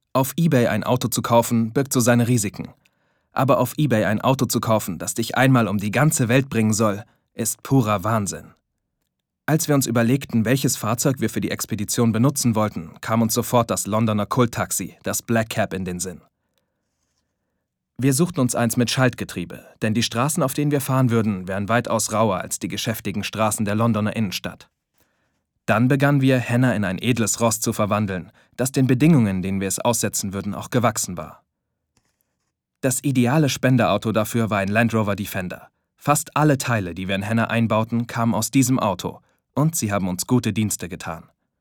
Auf eBay ein Auto zu kaufen, birgt so seine Risiken. Aber auf eBay ein Auto zu kaufen, das dich einmal um die ganze Welt bringen soll, ist purer Wahnsinn. Als wir uns überlegten, welches Fahrzeug wir für die Expedition benutzen wollten, kam uns sofort das Londoner Kulttaxi, das Black Cab, in den Sinn. Wir suchten uns eins mit Schaltgetriebe, denn die Straßen, auf denen wir fahren würden, wären weitaus rauer als die geschäftigen Straßen der Londoner Innenstadt. Dann begannen wir, Henna in ein edles Ross zu verwandeln, das den Bedingungen, denen wir es aussetzen würden, auch gewachsen war. Das ideale Spenderauto dafür war ein Land Rover Defender. Fast alle Teile, die wir in Henna einbauten, kamen aus diesem Auto, und sie haben uns gute Dienste getan.